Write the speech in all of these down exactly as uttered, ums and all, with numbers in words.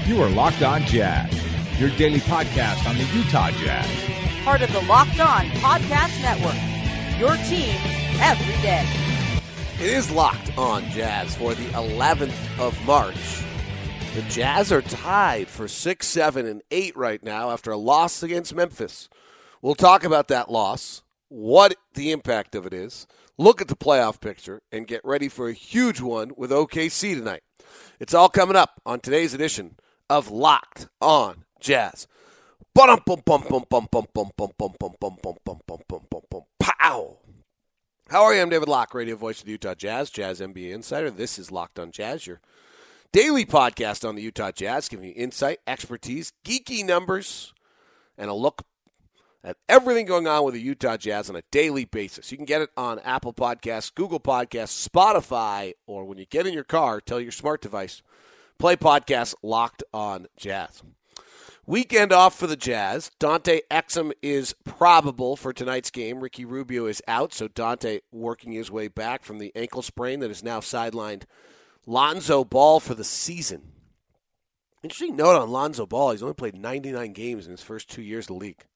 You are Locked On Jazz, your daily podcast on the Utah Jazz. Part of the Locked On Podcast Network, your team every day. It is Locked On Jazz for the eleventh of March. The Jazz are tied for six, seven, and eight right now after a loss against Memphis. We'll talk about that loss, what the impact of it is, look at the playoff picture, and get ready for a huge one with O K C tonight. It's all coming up on today's edition of Locked On Jazz. Pow! How are you? I'm David Locke, radio voice of the Utah Jazz, Jazz N B A insider. This is Locked On Jazz, your daily podcast on the Utah Jazz, giving you insight, expertise, geeky numbers, and a look at everything going on with the Utah Jazz on a daily basis. You can get it on Apple Podcasts, Google Podcasts, Spotify, or when you get in your car, tell your smart device, play podcast Locked On Jazz. Weekend off for the Jazz. Dante Exum is probable for tonight's game. Ricky Rubio is out, so Dante working his way back from the ankle sprain that has now sidelined Lonzo Ball for the season. Interesting note on Lonzo Ball, he's only played ninety-nine games in his first two years of the league.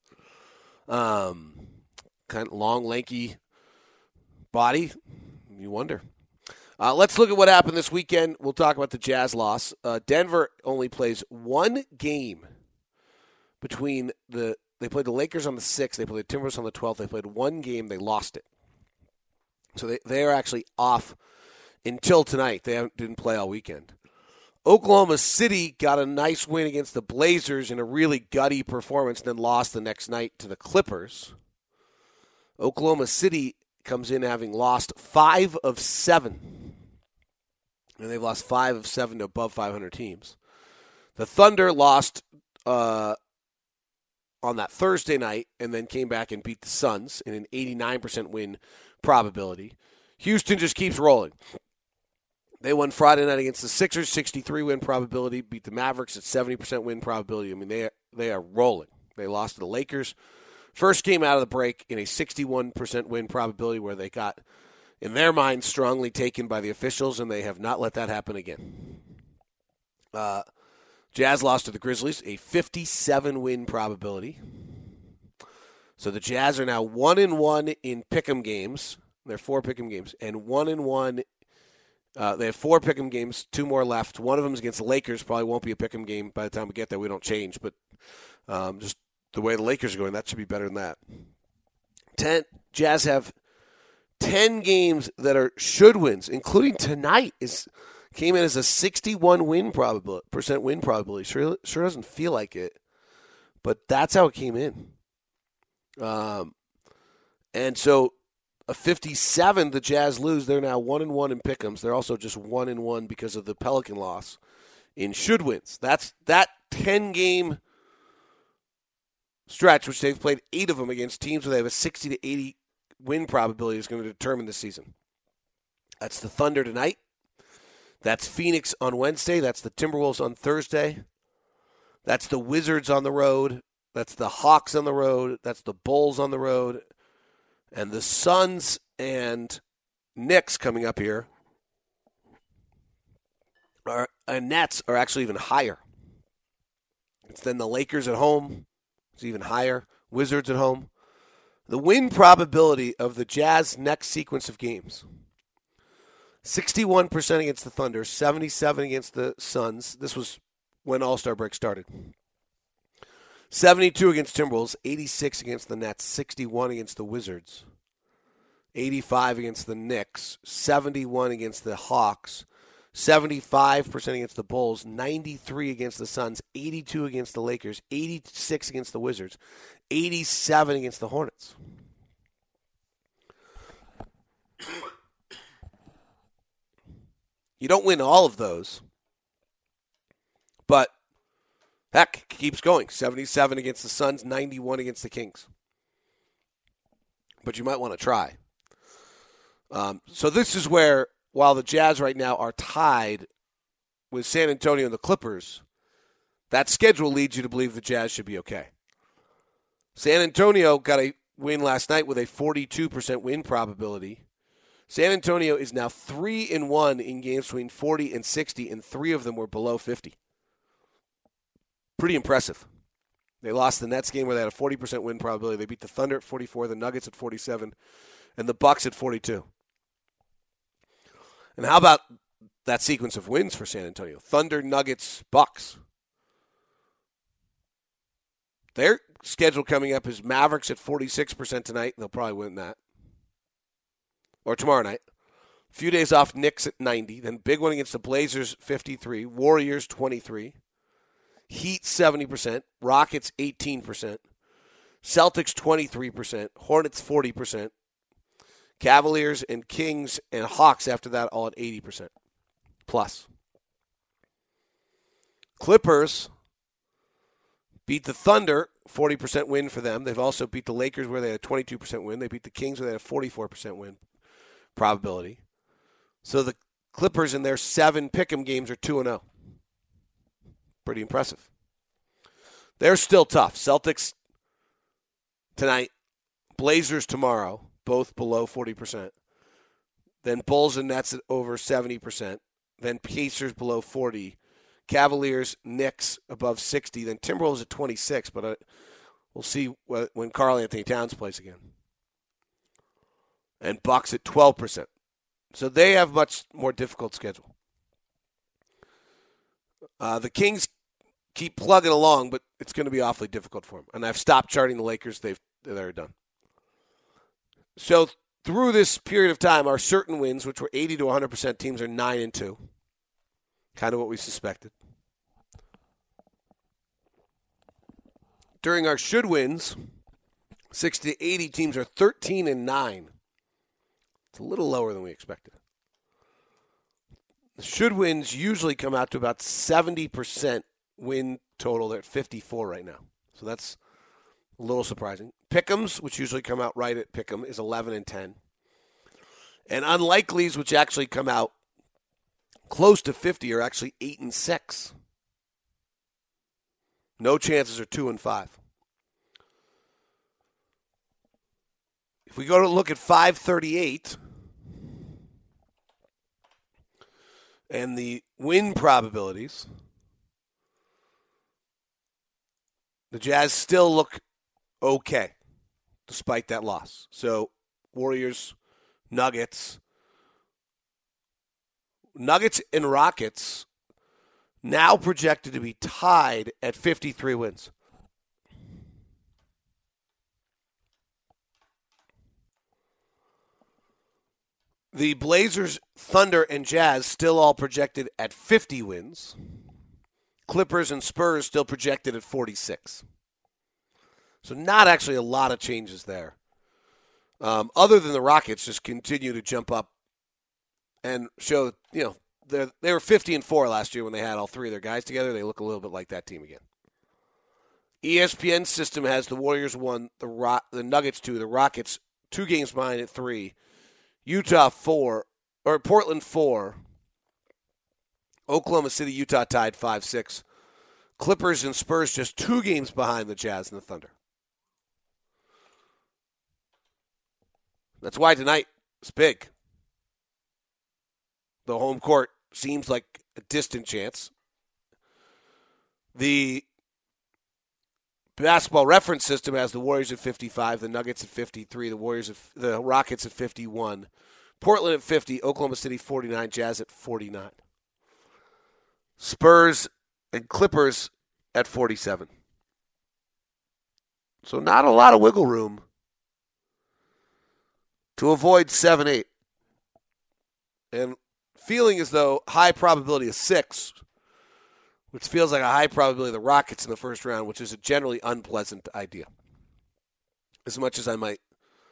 Um, kind of long, lanky body. You wonder. Uh, let's look at what happened this weekend. We'll talk about the Jazz loss. Uh, Denver only plays one game between the – they played the Lakers on the sixth. They played the Timberwolves on the twelfth. They played one game. They lost it. So they, they are actually off until tonight. They haven't, didn't play all weekend. Oklahoma City got a nice win against the Blazers in a really gutty performance, then lost the next night to the Clippers. Oklahoma City comes in having lost five of seven. And they've lost five of seven to above five hundred teams. The Thunder lost uh, on that Thursday night and then came back and beat the Suns in an eighty-nine percent win probability. Houston just keeps rolling. They won Friday night against the Sixers, sixty-three win probability, beat the Mavericks at seventy percent win probability. I mean, they are, they are rolling. They lost to the Lakers. First game out of the break in a sixty-one percent win probability where they got, in their mind, strongly taken by the officials, and they have not let that happen again. Uh, Jazz lost to the Grizzlies, a fifty-seven win probability. So the Jazz are now one and one in pick'em games. They're four pick'em games, and one and one. Uh, they have four pick'em games, two more left. One of them is against the Lakers. Probably won't be a pick'em game by the time we get there. We don't change, but um, just the way the Lakers are going, that should be better than that. Ten Jazz have ten games that are should wins, including tonight is came in as a sixty-one win probability percent win probability. Sure, sure doesn't feel like it, but that's how it came in. Um, and so. A fifty-seven, the Jazz lose. They're now one and one in pick'ems. They're also just one and one because of the Pelican loss in should wins. That's that ten game stretch, which they've played eight of them against teams where they have a sixty to eighty win probability, is going to determine the season. That's the Thunder tonight. That's Phoenix on Wednesday. That's the Timberwolves on Thursday. That's the Wizards on the road. That's the Hawks on the road. That's the Bulls on the road. And the Suns and Knicks coming up here, are, and Nets are actually even higher. It's then the Lakers at home. It's even higher. Wizards at home. The win probability of the Jazz next sequence of games, sixty-one percent against the Thunder, seventy-seven against the Suns. This was when All-Star break started. seventy-two against Timberwolves, eighty-six against the Nets, sixty-one against the Wizards, eighty-five against the Knicks, seventy-one against the Hawks, seventy-five percent against the Bulls, ninety-three against the Suns, eighty-two against the Lakers, eighty-six against the Wizards, eighty-seven against the Hornets. You don't win all of those, but heck, keeps going. seventy-seven against the Suns, ninety-one against the Kings. But you might want to try. Um, so this is where, while the Jazz right now are tied with San Antonio and the Clippers, that schedule leads you to believe the Jazz should be okay. San Antonio got a win last night with a forty-two percent win probability. San Antonio is now three and one in games between forty and sixty, and three of them were below fifty. Pretty impressive. They lost the Nets game where they had a forty percent win probability. They beat the Thunder at forty-four, the Nuggets at forty-seven, and the Bucks at forty-two. And how about that sequence of wins for San Antonio? Thunder, Nuggets, Bucks. Their schedule coming up is Mavericks at forty-six percent tonight. They'll probably win that. Or tomorrow night. A few days off, Knicks at ninety. Then big one against the Blazers, fifty-three. Warriors, twenty-three. Heat, seventy percent. Rockets, eighteen percent. Celtics, twenty-three percent. Hornets, forty percent. Cavaliers and Kings and Hawks after that all at eighty percent. Plus. Clippers beat the Thunder, forty percent win for them. They've also beat the Lakers where they had a twenty-two percent win. They beat the Kings where they had a forty-four percent win probability. So the Clippers in their seven pick'em games are two and oh. Pretty impressive. They're still tough. Celtics tonight, Blazers tomorrow, both below forty percent. Then Bulls and Nets at over seventy percent. Then Pacers below forty. Cavaliers, Knicks above sixty. Then Timberwolves at twenty-six, but uh, we'll see when Karl Anthony Towns plays again. And Bucks at twelve percent. So they have much more difficult schedule. Uh, the Kings keep plugging along, but it's going to be awfully difficult for them. And I've stopped charting the Lakers. They've, they're done. So through this period of time, our certain wins, which were eighty to one hundred percent teams, are nine and two. Kind of what we suspected. During our should wins, sixty to eighty teams are thirteen and nine. It's a little lower than we expected. The should wins usually come out to about seventy percent win total. They're at fifty-four right now. So that's a little surprising. Pick'ems, which usually come out right at Pick'em, is eleven and ten. And unlikelies, which actually come out close to fifty, are actually eight and six. No chances are two and five. If we go to look at five thirty-eight and the win probabilities, the Jazz still look okay despite that loss. So Warriors, Nuggets, Nuggets and Rockets now projected to be tied at fifty-three wins. The Blazers, Thunder, and Jazz still all projected at fifty wins. Clippers and Spurs still projected at forty-six. So not actually a lot of changes there. Um, other than the Rockets just continue to jump up and show that, you know, they they were fifty and four last year when they had all three of their guys together. They look a little bit like that team again. E S P N system has the Warriors one, the Ro- the Nuggets two, the Rockets two games behind at three, Utah four, or Portland four, Oklahoma City, Utah tied five six, Clippers and Spurs just two games behind the Jazz and the Thunder. That's why tonight is big. The home court seems like a distant chance. The basketball reference system has the Warriors at fifty-five, the Nuggets at fifty-three, the Warriors at, the Rockets at fifty-one, Portland at fifty, Oklahoma City forty-nine, Jazz at forty-nine. Spurs and Clippers at forty-seven. So not a lot of wiggle room to avoid seven eight. And feeling as though high probability of six, which feels like a high probability of the Rockets in the first round, which is a generally unpleasant idea. As much as I might.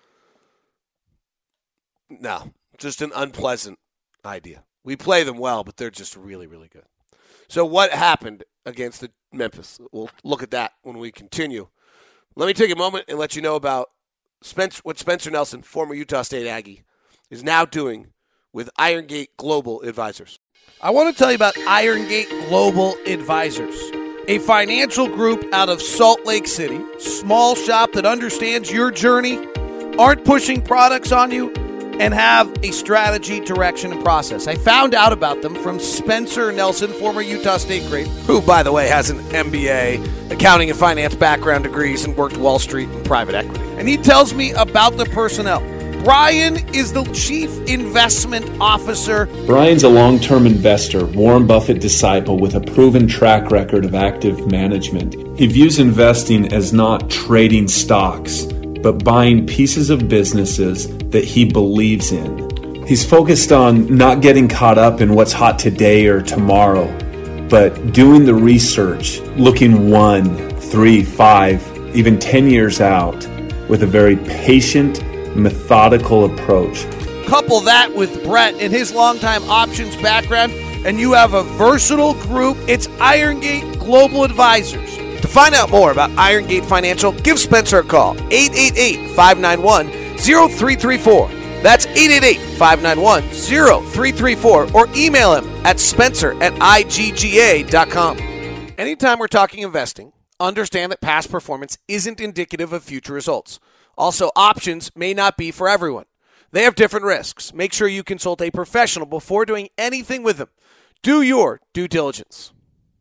No, just an unpleasant idea. We play them well, but they're just really, really good. So what happened against the Memphis? We'll look at that when we continue. Let me take a moment and let you know about Spence, what Spencer Nelson, former Utah State Aggie, is now doing with IronGate Global Advisors. I want to tell you about IronGate Global Advisors, a financial group out of Salt Lake City, small shop that understands your journey, aren't pushing products on you, and have a strategy, direction, and process. I found out about them from Spencer Nelson, former Utah State great, who, by the way, has an M B A, accounting and finance background degrees, and worked Wall Street and private equity. And he tells me about the personnel. Brian is the Chief Investment Officer. Brian's a long-term investor, Warren Buffett disciple with a proven track record of active management. He views investing as not trading stocks, but buying pieces of businesses that he believes in. He's focused on not getting caught up in what's hot today or tomorrow, but doing the research, looking one, three, five, even ten years out with a very patient, methodical approach. Couple that with Brett and his longtime options background, and you have a versatile group. It's Irongate Global Advisors. To find out more about Irongate Financial, give Spencer a call, eight eight eight, five nine one, zero three three four. That's eight eight eight, five nine one, zero three three four, or email him at spencer at I G G A dot com. Anytime we're talking investing, understand that past performance isn't indicative of future results. Also, options may not be for everyone. They have different risks. Make sure you consult a professional before doing anything with them. Do your due diligence.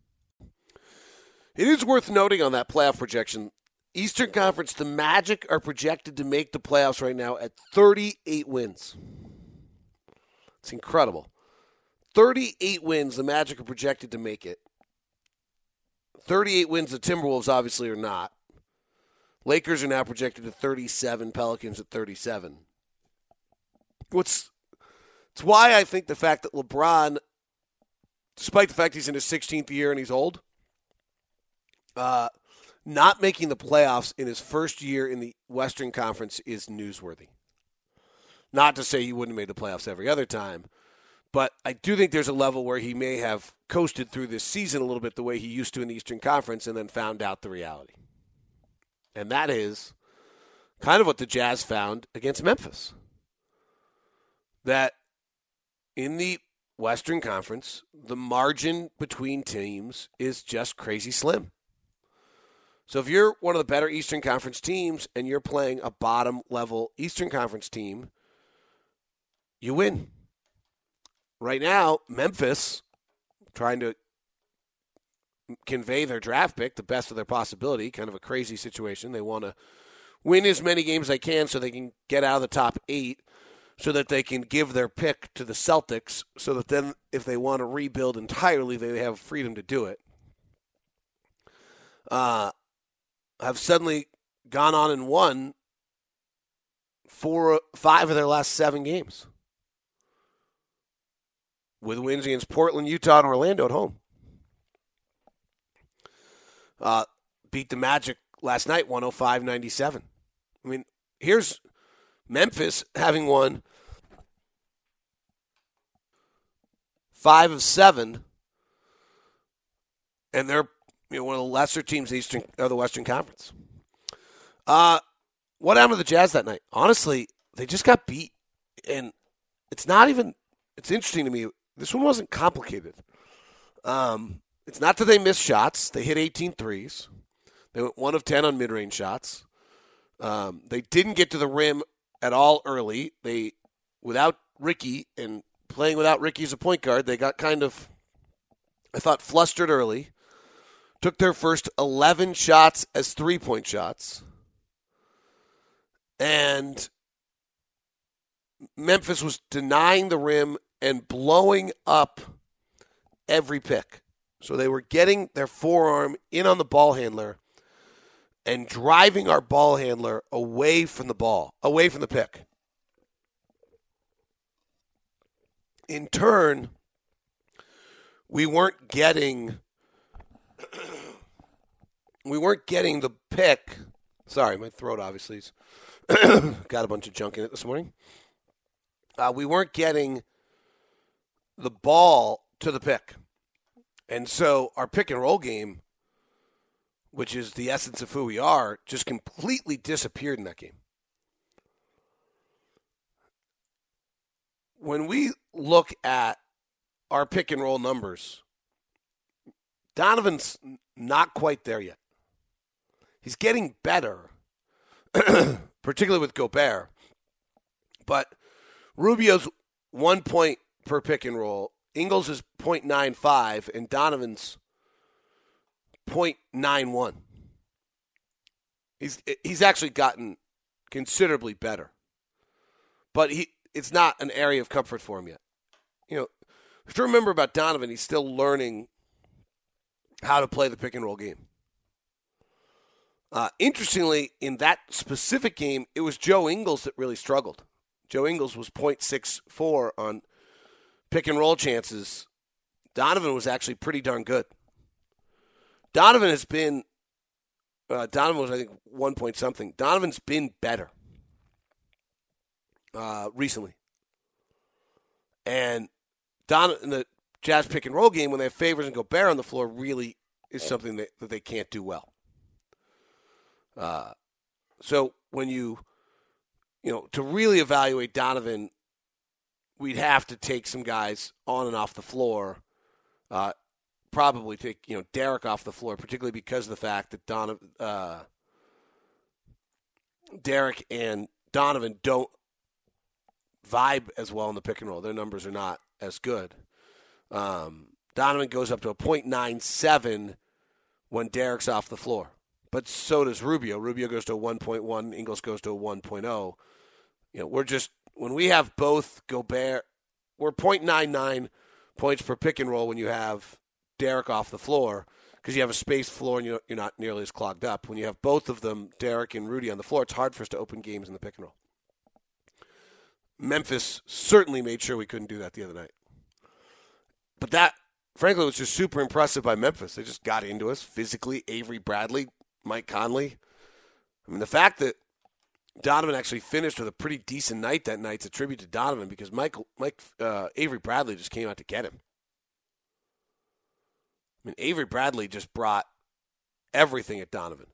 It is worth noting on that playoff projection, Eastern Conference, the Magic are projected to make the playoffs right now at thirty-eight wins. It's incredible. thirty-eight wins, the Magic are projected to make it. thirty-eight wins, the Timberwolves obviously are not. Lakers are now projected at thirty-seven, Pelicans at thirty-seven. What's it's why I think the fact that LeBron, despite the fact he's in his sixteenth year and he's old, uh, not making the playoffs in his first year in the Western Conference is newsworthy. Not to say he wouldn't have made the playoffs every other time, but I do think there's a level where he may have coasted through this season a little bit the way he used to in the Eastern Conference and then found out the reality. And that is kind of what the Jazz found against Memphis. That in the Western Conference, the margin between teams is just crazy slim. So if you're one of the better Eastern Conference teams and you're playing a bottom-level Eastern Conference team, you win. Right now, Memphis, trying to convey their draft pick, the best of their possibility, kind of a crazy situation. They want to win as many games as they can so they can get out of the top eight so that they can give their pick to the Celtics so that then if they want to rebuild entirely, they have freedom to do it. Uh, have suddenly gone on and won four, five of their last seven games with wins against Portland, Utah, and Orlando at home. Uh, beat the Magic last night, one oh five ninety-seven. I mean, here's Memphis having won five of seven, and they're you know one of the lesser teams in the Eastern or the Western Conference. Uh, what happened to the Jazz that night? Honestly, they just got beat, and it's not even. It's interesting to me. This one wasn't complicated. Um. It's not that they missed shots. They hit eighteen threes. They went one of ten on mid-range shots. Um, they didn't get to the rim at all early. They, without Ricky and playing without Ricky as a point guard, they got kind of, I thought, flustered early. Took their first eleven shots as three-point shots. And Memphis was denying the rim and blowing up every pick. So they were getting their forearm in on the ball handler and driving our ball handler away from the ball, away from the pick. In turn, we weren't getting we weren't getting the pick. Sorry, my throat obviously is got a bunch of junk in it this morning. Uh, we weren't getting the ball to the pick. And so our pick and roll game, which is the essence of who we are, just completely disappeared in that game. When we look at our pick and roll numbers, Donovan's not quite there yet. He's getting better, particularly with Gobert. But Rubio's one point per pick and roll. Ingles is point nine five, and Donovan's point nine one. He's he's actually gotten considerably better, but he it's not an area of comfort for him yet. You know, you have to remember about Donovan, he's still learning how to play the pick and roll game. Uh, interestingly, in that specific game, it was Joe Ingles that really struggled. Joe Ingles was point six four on pick and roll chances. Donovan was actually pretty darn good. Donovan has been, uh, Donovan was, I think, one point something. Donovan's been better uh, recently. And Don in the Jazz pick and roll game, when they have Favors and Gobert on the floor, really is something that, that they can't do well. Uh, so when you, you know, to really evaluate Donovan, we'd have to take some guys on and off the floor. Uh, probably take, you know, Derek off the floor, particularly because of the fact that Donovan, uh, Derek and Donovan don't vibe as well in the pick and roll. Their numbers are not as good. Um, Donovan goes up to a point nine seven when Derek's off the floor. But so does Rubio. Rubio goes to a one point one. Ingles goes to a one point oh. You know, we're just, when we have both Gobert, we're point nine nine points per pick and roll when you have Derek off the floor, because you have a spaced floor and you're, you're not nearly as clogged up. When you have both of them, Derek and Rudy, on the floor, it's hard for us to open games in the pick and roll. Memphis certainly made sure we couldn't do that the other night. But that, frankly, was just super impressive by Memphis. They just got into us physically. Avery Bradley, Mike Conley. I mean, the fact that Donovan actually finished with a pretty decent night that night's a tribute to Donovan, because Mike, Mike uh, Avery Bradley just came out to get him. I mean, Avery Bradley just brought everything at Donovan.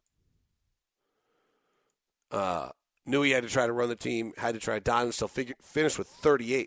Uh, knew he had to try to run the team, had to try. Donovan still figure, finished with thirty-eight.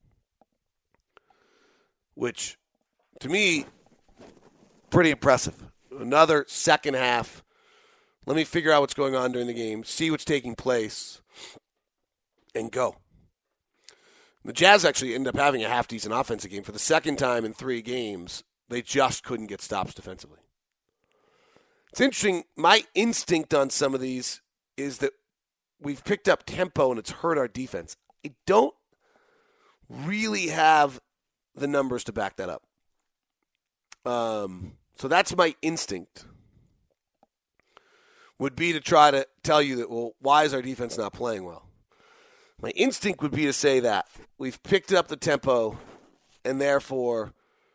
Which, to me, pretty impressive. Another second half. Let me figure out what's going on during the game, see what's taking place, and go. The Jazz actually ended up having a half-decent offensive game. For the second time in three games, they just couldn't get stops defensively. It's interesting. My instinct on some of these is that we've picked up tempo and it's hurt our defense. I don't really have the numbers to back that up. Um, so that's my instinct, would be to try to tell you that, well, why is our defense not playing well? My instinct would be to say that we've picked up the tempo and therefore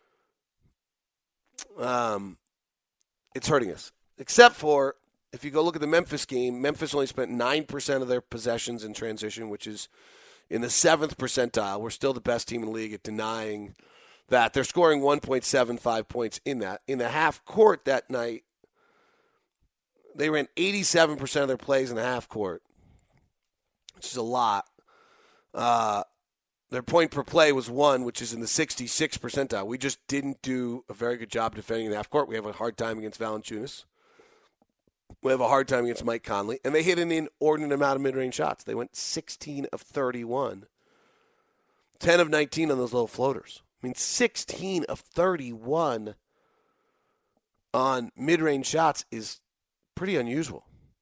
um, it's hurting us. Except for, if you go look at the Memphis game, Memphis only spent nine percent of their possessions in transition, which is in the seventh percentile. We're still the best team in the league at denying that. They're scoring one point seven five points in that. In the half court that night, they ran eighty-seven percent of their plays in the half court, which is a lot. Uh, their point per play was one, which is in the sixty-sixth percentile. We just didn't do a very good job defending the half court. We have a hard time against Valanciunas. We have a hard time against Mike Conley. And they hit an inordinate amount of mid-range shots. They went sixteen of thirty-one. ten of nineteen on those little floaters. I mean, sixteen of thirty-one on mid-range shots is pretty unusual.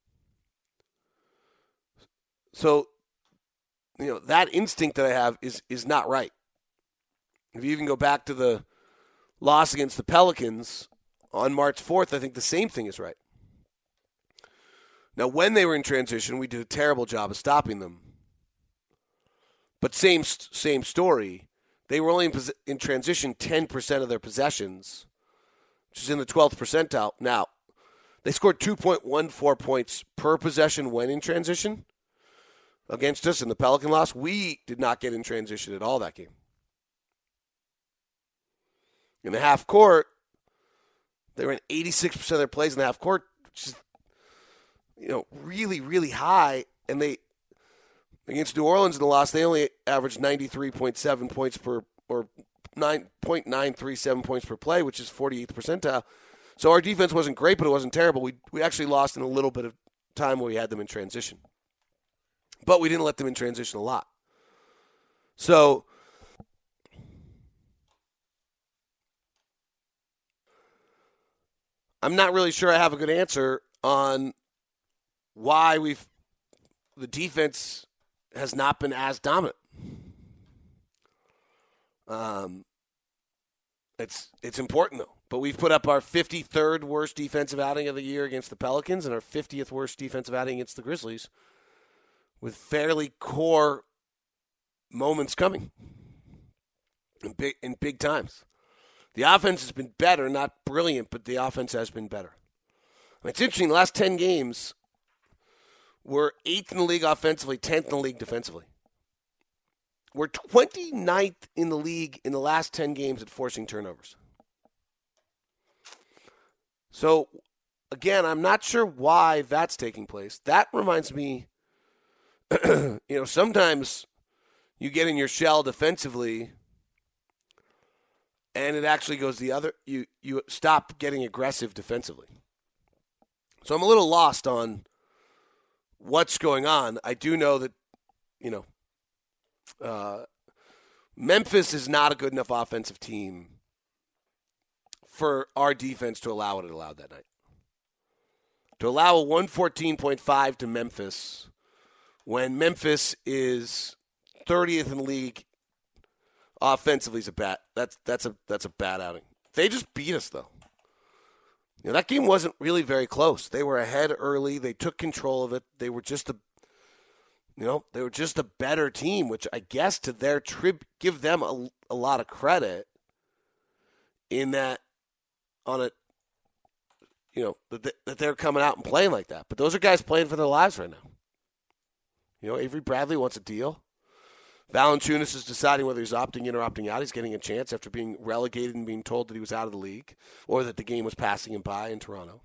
So, you know, that instinct that I have is is not right. If you even go back to the loss against the Pelicans on March fourth, I think the same thing is right. Now, when they were in transition, we did a terrible job of stopping them. But same same story. They were only in, pos- in transition ten percent of their possessions, which is in the twelfth percentile. Now, they scored two point one four points per possession when in transition against us in the Pelican loss. We did not get in transition at all that game. In the half court, they ran eighty-six percent of their plays in the half court, which is, you know, really, really high. And they, against New Orleans in the loss, they only averaged ninety-three point seven points per, or nine point nine three seven points per play, which is forty-eighth percentile. So our defense wasn't great, but it wasn't terrible. We we actually lost in a little bit of time where we had them in transition. But we didn't let them in transition a lot. So I'm not really sure I have a good answer on why we've the defense has not been as dominant. Um, it's it's important though. But we've put up our fifty-third worst defensive outing of the year against the Pelicans and our fiftieth worst defensive outing against the Grizzlies, with fairly core moments coming in big in big times. The offense has been better, not brilliant, but the offense has been better. And it's interesting, the last ten games, we're eighth in the league offensively, tenth in the league defensively. We're twenty-ninth in the league in the last ten games at forcing turnovers. So, again, I'm not sure why that's taking place. That reminds me, you know, sometimes you get in your shell defensively and it actually goes the other, you, you stop getting aggressive defensively. So I'm a little lost on what's going on. I do know that, you know, uh, Memphis is not a good enough offensive team for our defense to allow what it allowed that night. To allow a one fourteen point five to Memphis when Memphis is thirtieth in the league offensively is a bad that's that's a that's a bad outing. They just beat us though. You know, that game wasn't really very close. They were ahead early. They took control of it. They were just a you know, they were just a better team, which I guess to their trib give them a, a lot of credit in that on a you know, that, that they're coming out and playing like that. But those are guys playing for their lives right now. You know, Avery Bradley wants a deal. Valanciunas is deciding whether he's opting in or opting out. He's getting a chance after being relegated and being told that he was out of the league or that the game was passing him by in Toronto.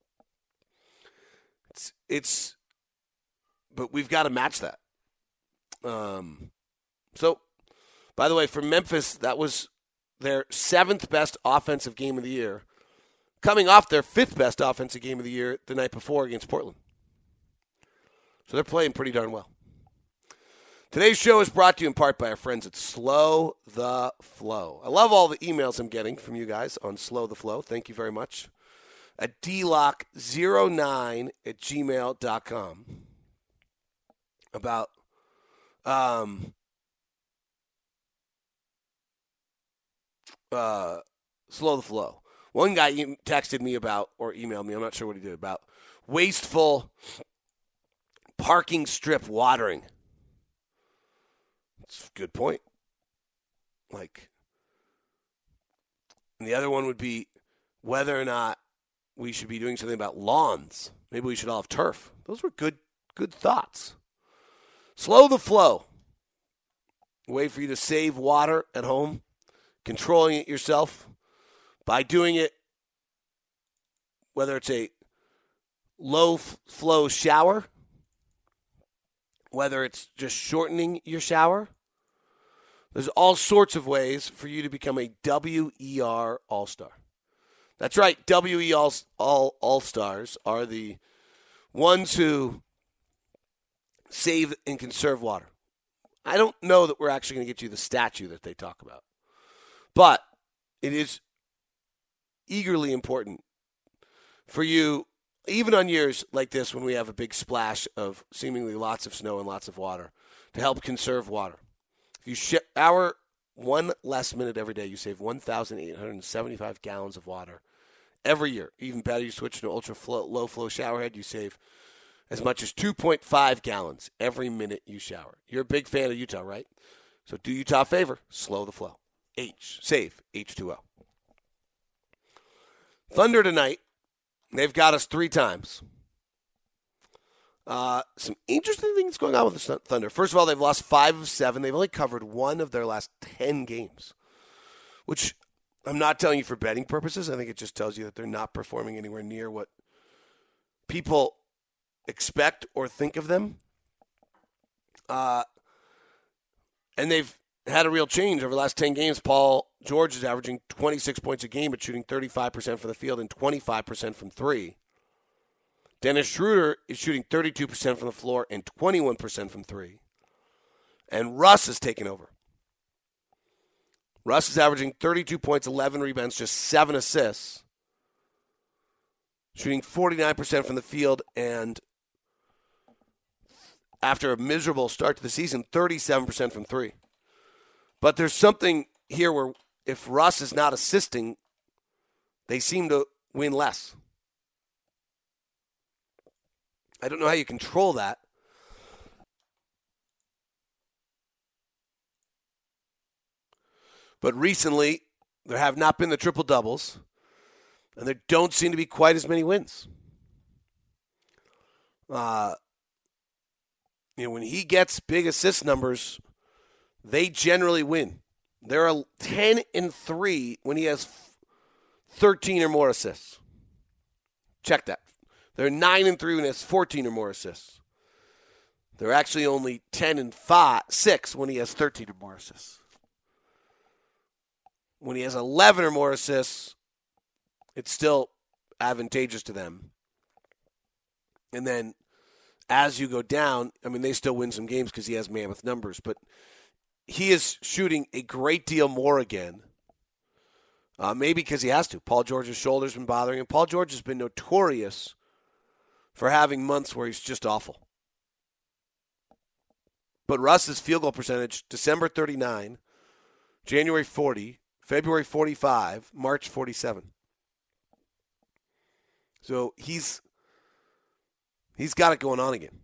It's, it's but we've got to match that. Um, so, by the way, for Memphis, that was their seventh best offensive game of the year, coming off their fifth best offensive game of the year the night before against Portland. So they're playing pretty darn well. Today's show is brought to you in part by our friends at Slow the Flow. I love all the emails I'm getting from you guys on Slow the Flow. Thank you very much. At d lock zero nine at gmail dot com about um, uh, Slow the Flow. One guy texted me about, or emailed me, I'm not sure what he did, about wasteful parking strip watering. It's a good point. Like, and the other one would be whether or not we should be doing something about lawns. Maybe we should all have turf. Those were good, good thoughts. Slow the Flow. A way for you to save water at home, controlling it yourself by doing it, whether it's a low f- flow shower, whether it's just shortening your shower. There's all sorts of ways for you to become a W E R All-Star. That's right, W E R All, All-Stars are the ones who save and conserve water. I don't know that we're actually going to get you the statue that they talk about. But it is eagerly important for you, even on years like this when we have a big splash of seemingly lots of snow and lots of water, to help conserve water. If you shower one less minute every day, you save one thousand eight hundred seventy-five gallons of water every year. Even better, you switch to an ultra flow, low flow shower head, you save as much as two point five gallons every minute you shower. You're a big fan of Utah, right? So do Utah a favor, slow the flow. H, save H two O. Thunder tonight, they've got us three times. Uh, some interesting things going on with the Thunder. First of all, they've lost five of seven. They've only covered one of their last ten games, which I'm not telling you for betting purposes. I think it just tells you that they're not performing anywhere near what people expect or think of them. Uh, and they've had a real change over the last ten games. Paul George is averaging twenty-six points a game, but shooting thirty-five percent from the field and twenty-five percent from three. Dennis Schroeder is shooting thirty-two percent from the floor and twenty-one percent from three. And Russ has taken over. Russ is averaging thirty-two points, eleven rebounds, just seven assists. Shooting forty-nine percent from the field, and after a miserable start to the season, thirty-seven percent from three. But there's something here where if Russ is not assisting, they seem to win less. I don't know how you control that. But recently, there have not been the triple doubles, and there don't seem to be quite as many wins. Uh, you know, when he gets big assist numbers, they generally win. They're ten and three when he has thirteen or more assists. Check that. They're nine and three when he has fourteen or more assists. They're actually only ten and five, six when he has thirteen or more assists. When he has eleven or more assists, it's still advantageous to them. And then as you go down, I mean, they still win some games because he has mammoth numbers, but he is shooting a great deal more again. Uh, maybe because he has to. Paul George's shoulder's been bothering him. Paul George has been notorious for having months where he's just awful. But Russ's field goal percentage, December thirty-nine, January forty, February forty-five, March forty-seven. So he's he's got it going on again.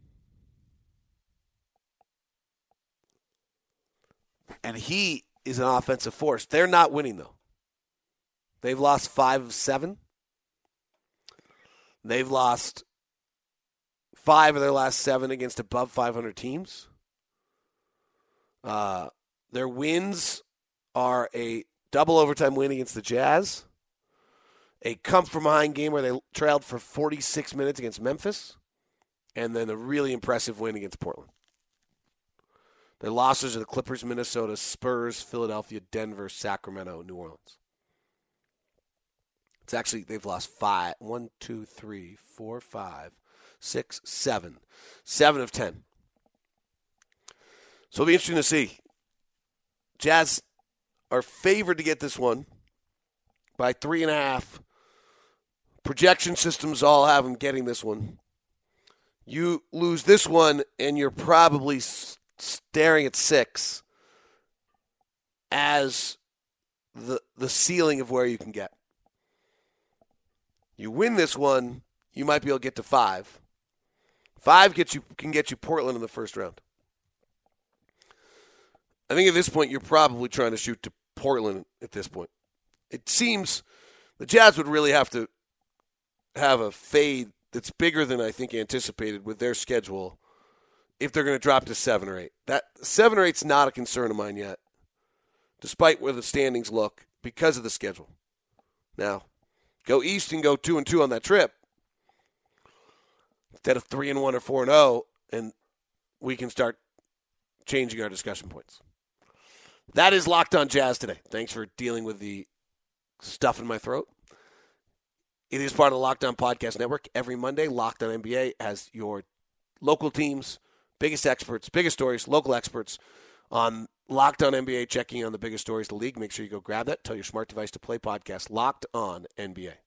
And he is an offensive force. They're not winning, though. They've lost five of seven. They've lost five of their last seven against above five hundred teams. Uh, their wins are a double overtime win against the Jazz, a come-from-behind game where they trailed for forty-six minutes against Memphis, and then a really impressive win against Portland. Their losses are the Clippers, Minnesota, Spurs, Philadelphia, Denver, Sacramento, New Orleans. It's actually, they've lost five. One, two, three, four, five, six, seven. Seven of ten. So it'll be interesting to see. Jazz are favored to get this one by three and a half. Projection systems all have them getting this one. You lose this one, and you're probably staring at six as the the ceiling of where you can get. You win this one, you might be able to get to five. Five gets you can get you Portland in the first round. I think at this point you're probably trying to shoot to Portland at this point. It seems the Jazz would really have to have a fade that's bigger than I think anticipated with their schedule if they're going to drop to seven or eight. That seven or eight's not a concern of mine yet, despite where the standings look because of the schedule. Now, go east and go two and two on that trip instead of three and one or four and zero, and we can start changing our discussion points. That is Locked On Jazz today. Thanks for dealing with the stuff in my throat. It is part of the Locked On Podcast Network. Every Monday, Locked On N B A has your local teams, biggest experts, biggest stories, local experts on Locked On N B A, checking on the biggest stories of the league. Make sure you go grab that. Tell your smart device to play podcast Locked On N B A.